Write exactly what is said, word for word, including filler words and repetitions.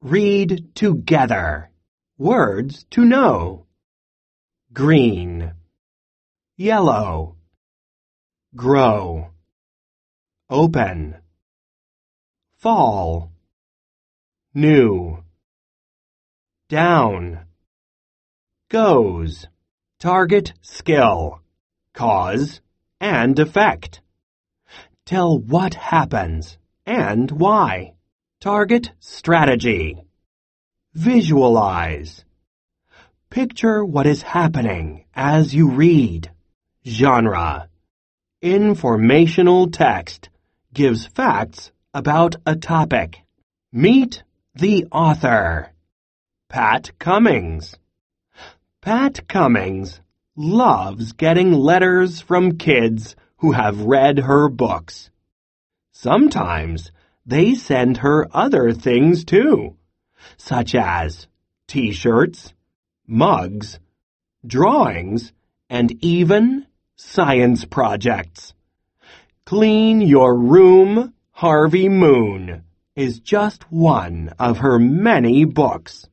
Read together. Words to know. Green, yellow, grow, open, fall, new, down, goes, target skill, cause and effect. Tell what happens and why. Target strategy. Visualize. Picture what is happening as you read. Genre. Informational text gives facts about a topic. Meet the author. Pat Cummings. Pat Cummings loves getting letters from kids who have read her books. Sometimes they send her other things too, such as t-shirts, mugs, drawings, and even science projects. Clean Your Room, Harvey Moon is just one of her many books.